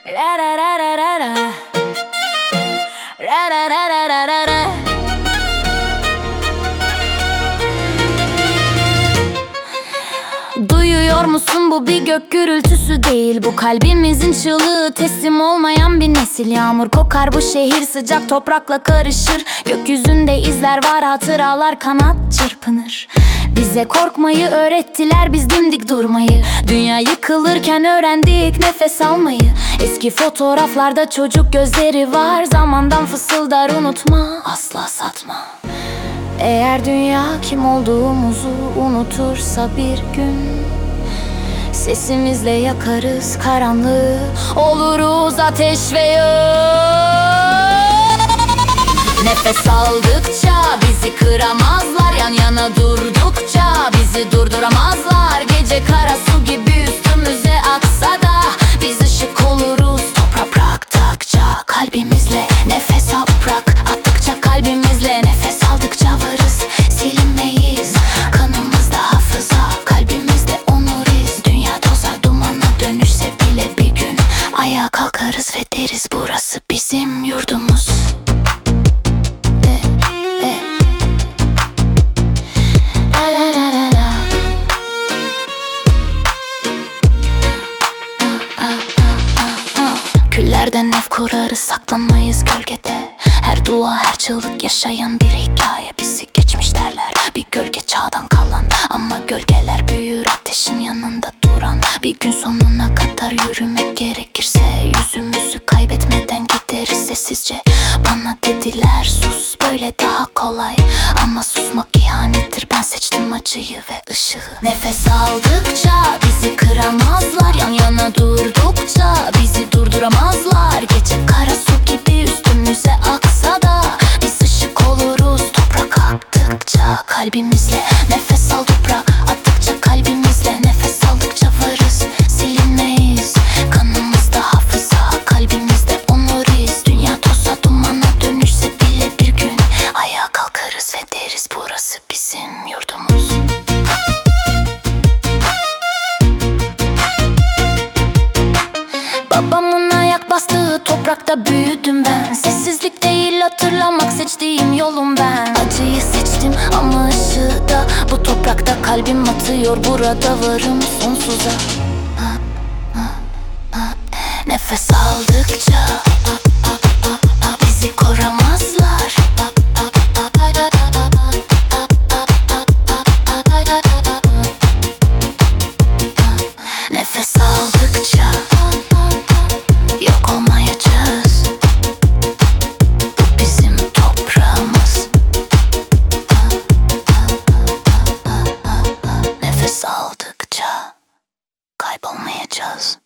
Ra ra ra ra ra ra. Ra ra ra ra ra ra ra. Duyuyor musun, bu bir gök gürültüsü değil. Bu kalbimizin çığlığı, teslim olmayan bir nesil. Yağmur kokar bu şehir, sıcak toprakla karışır. Gökyüzünde izler var, hatıralar kanat çırpınır. Bize korkmayı öğrettiler, biz dimdik durmayı. Dünya yıkılırken öğrendik nefes almayı. Eski fotoğraflarda çocuk gözleri var. Zamandan fısıldar, unutma, asla satma. Eğer dünya kim olduğumuzu unutursa bir gün, sesimizle yakarız karanlığı, oluruz ateş ve yağ. Nefes aldıkça bizi kıramazlar, yan yana durdukça bizi durduramazlar. Gece kara su gibi üstümüze aksa da biz ışık oluruz. Toprak bıraktıkça kalbimizle nefes al, bırak attıkça kalbimizle nefes aldıkça varız, silinmeyiz. Kanımızda hafıza, kalbimizde onur iz. Dünya tozar dumana dönüşse bile bir gün ayağa kalkarız ve deriz burası bizim yurdumuz. Küllerden ev kurarız, saklanmayız gölgede. Her dua, her çığlık yaşayan bir hikaye. Bizi geçmiş derler, bir gölge çağdan kalan. Ama gölgeler büyür ateşin yanında duran. Bir gün sonuna kadar yürümek gerekirse yüzümüzü kaybetmeden gideriz sessizce. Bana dediler sus, böyle daha kolay. Ama susmak ihanettir, ben seçtim acıyı ve ışığı. Nefes aldıkça bizi kıramazlar, yan yana durdukça bizi durduramazlar. Gece kara su gibi üstümüze aksa da biz ışık oluruz. Toprak attıkça kalbimizle nefes al, toprak attıkça kalbimizle nefes aldıkça varız, silinmeyiz. Kanımızda hafıza, kalbimizde onur iz. Dünya toza dumana dönüşse bile bir gün ayağa kalkarız ve deriz burası bizim yurdumuz. Babamın ayak bastığı toprakta büyüdüm ben. Sessizlik değil, hatırlamak seçtiğim yolum ben. Acıyı seçtim ama ışığı da. Bu toprakta kalbim atıyor, burada varım sonsuza. Nefes aldıkça bizi koramazlar. Nefes aldıkça yok olmayacağız. Bu bizim toprağımız. Nefes aldıkça kaybolmayacağız.